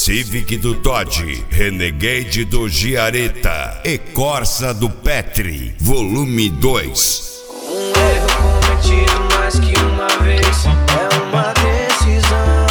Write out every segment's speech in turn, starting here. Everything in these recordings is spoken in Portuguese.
Civic do Todd, Renegade do Giaretta e Corsa do Petri, volume 2. Um erro cometido mais que uma vez é uma decisão.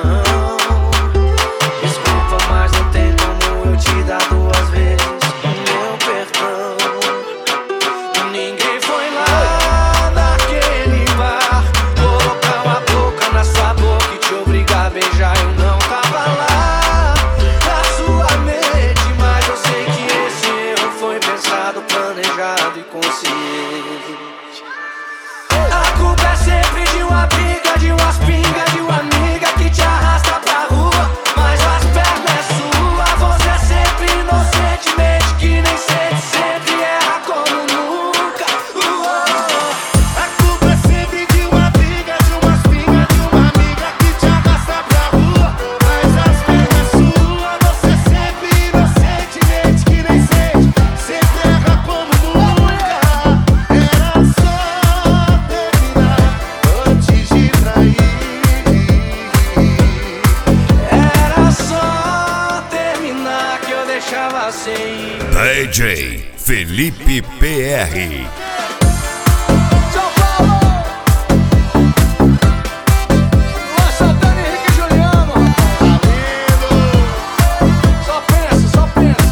Desculpa, mas não tem como eu te dar duas vezes o meu perdão. Ninguém foi lá naquele bar colocar uma boca na sua boca e te obrigar a beijar. Eu não tava lá na sua mente, mas eu sei que esse erro foi pensado, planejado e consciente. A culpa é sempre de uma briga, de umas pingas, de uma amiga que te arrasta pra rua, mas as pernas é sua. Você é sempre inocente, mente que nem sente, sempre erra como nunca. A culpa é sempre de uma briga, de umas pingas, de uma amiga que te arrasta pra rua, mas as pernas é sua. Você é sempre inocente, mente que nem sente, sempre erra como nunca. Era só terminar que eu deixava sem ir. DJ Felipe PR. São Paulo! Luan Santana, Henrique e Juliano. Só pensa, só pensa.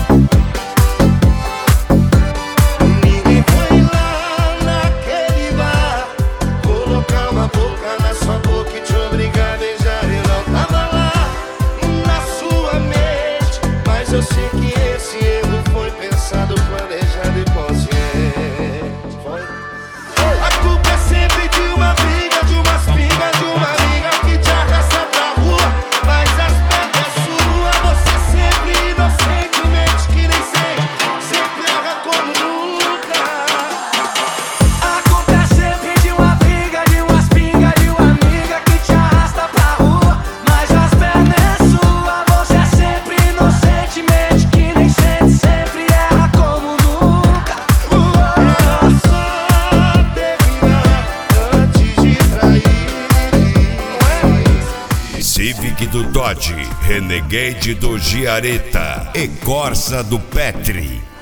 Ninguém foi lá naquele bar colocar uma boca na sua boca e te obrigar a beijar. Eu não tava lá na sua mente, mas eu sei que esse erro foi pensado, planejado e consciente. Foi. A culpa é sempre de uma briga, de umas pingas, de uma amiga que te arrasta pra rua, mas as pernas é sua. Você é sempre inocente, mente que nem sente, sempre erra como nunca. A culpa é sempre de uma briga, de umas pingas, de uma amiga que te arrasta pra rua, mas as pernas é sua. Você é sempre inocente, mente que nem sente, sempre erra como nunca. Era só terminar antes de trair. Civic do Todd, Renegade do Giaretta e Corsa do Petri.